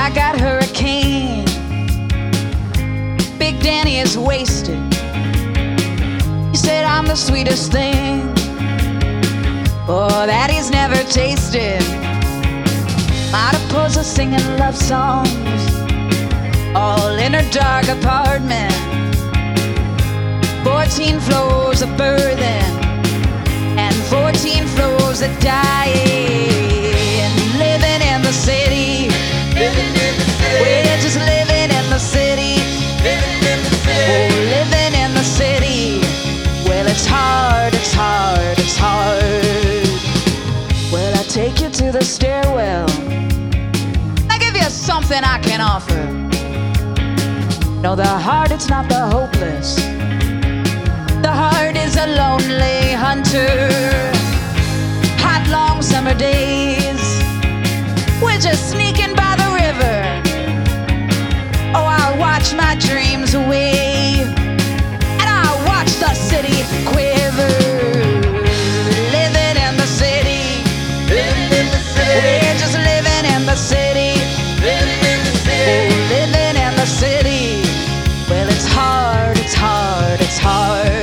I got hurricane. Big Danny is wasted. He said I'm the sweetest thing, oh, that he's never tasted. Platypus is singing love songs all in her dark apartment. 14 floors of birthing and 14 floors of dying. Living in the city, we're just living in the city. Oh, living in the city, well, it's hard, it's hard, it's hard. Well, I take you to the stairwell, I give you something I can offer. No, the heart, it's not the hopeless. The heart is a lonely hunter. Hot, long summer days, we're just sneaking by the river. Oh, I watch my dreams away, and I watch the city quiver. Living in the city, we're just living in the city. Oh, living in the city, well, it's hard, it's hard, it's hard.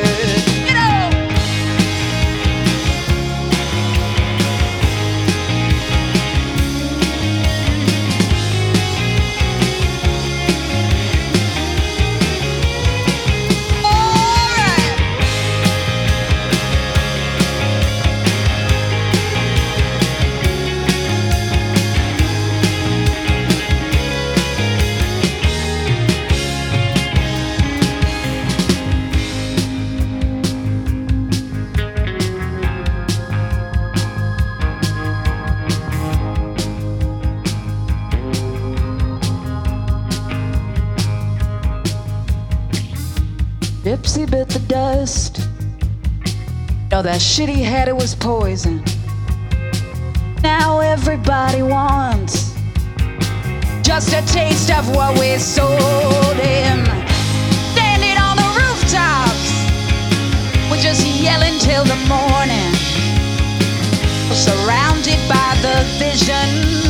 Gypsy bit the dust. No, that shit he had, it was poison. Now everybody wants just a taste of what we sold him. Standing on the rooftops, we're just yelling till the morning, surrounded by the vision